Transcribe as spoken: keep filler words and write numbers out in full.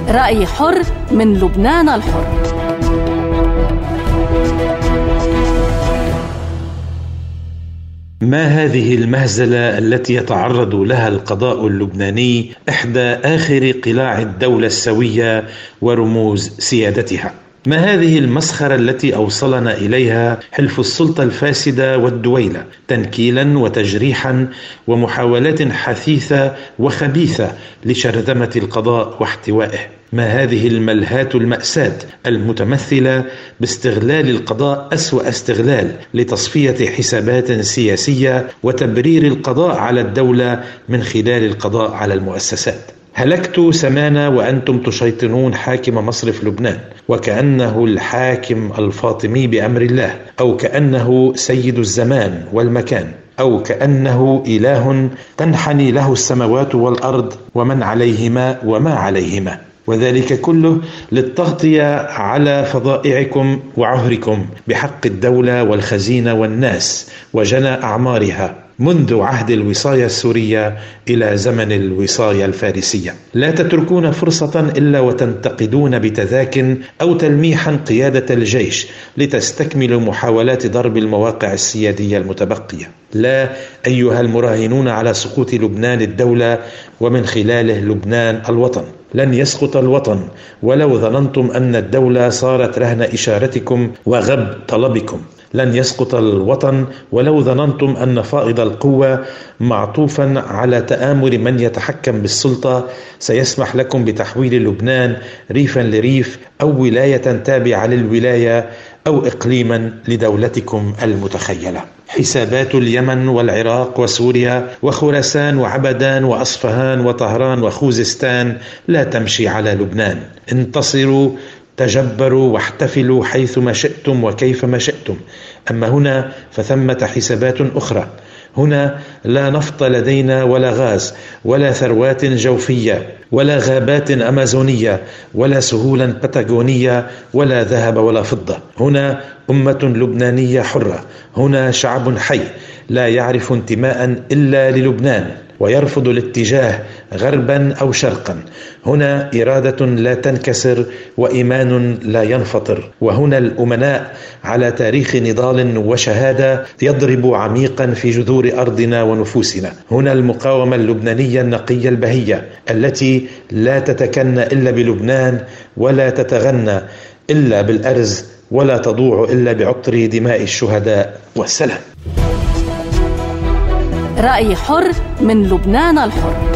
رأي حر من لبنان الحر. ما هذه المهزلة التي يتعرض لها القضاء اللبناني إحدى آخر قلاع الدولة السوية ورموز سيادتها؟ ما هذه المسخرة التي أوصلنا إليها حلف السلطة الفاسدة والدويلة تنكيلا وتجريحا ومحاولات حثيثة وخبيثة لشرذمة القضاء واحتوائه؟ ما هذه الملهات المأساة المتمثلة باستغلال القضاء أسوأ استغلال لتصفية حسابات سياسية وتبرير القضاء على الدولة من خلال القضاء على المؤسسات؟ هلكت سمانا وأنتم تشيطنون حاكم مصرف لبنان وكأنه الحاكم الفاطمي بأمر الله، أو كأنه سيد الزمان والمكان، أو كأنه إله تنحني له السماوات والأرض ومن عليهما وما عليهما، وذلك كله للتغطية على فضائعكم وعهركم بحق الدولة والخزينة والناس وجنى أعمارها منذ عهد الوصاية السورية إلى زمن الوصاية الفارسية. لا تتركون فرصة إلا وتنتقدون بتذاك أو تلميحا قيادة الجيش لتستكملوا محاولات ضرب المواقع السيادية المتبقية. لا أيها المراهنون على سقوط لبنان الدولة ومن خلاله لبنان الوطن. لن يسقط الوطن ولو ظننتم أن الدولة صارت رهن إشارتكم وغب طلبكم. لن يسقط الوطن ولو ظننتم أن فائض القوة معطوفا على تآمر من يتحكم بالسلطة سيسمح لكم بتحويل لبنان ريفا لريف أو ولاية تابعة للولاية أو إقليما لدولتكم المتخيلة. حسابات اليمن والعراق وسوريا وخراسان وعبدان وأصفهان وطهران وخوزستان لا تمشي على لبنان. انتصروا، تجبروا واحتفلوا حيثما شئتم وكيفما شئتم. أما هنا فثمة حسابات أخرى. هنا لا نفط لدينا ولا غاز ولا ثروات جوفية ولا غابات أمازونية ولا سهولا باتاغونية ولا ذهب ولا فضة. هنا أمة لبنانية حرة. هنا شعب حي لا يعرف انتماء إلا للبنان ويرفض الاتجاه غربا أو شرقا. هنا إرادة لا تنكسر وإيمان لا ينفطر. وهنا الأمناء على تاريخ نضال وشهادة يضرب عميقا في جذور أرضنا ونفوسنا. هنا المقاومة اللبنانية النقية البهية التي لا تتكنى إلا بلبنان ولا تتغنى إلا بالأرز ولا تضوع إلا بعطر دماء الشهداء. والسلام. رأي حر من لبنان الحر.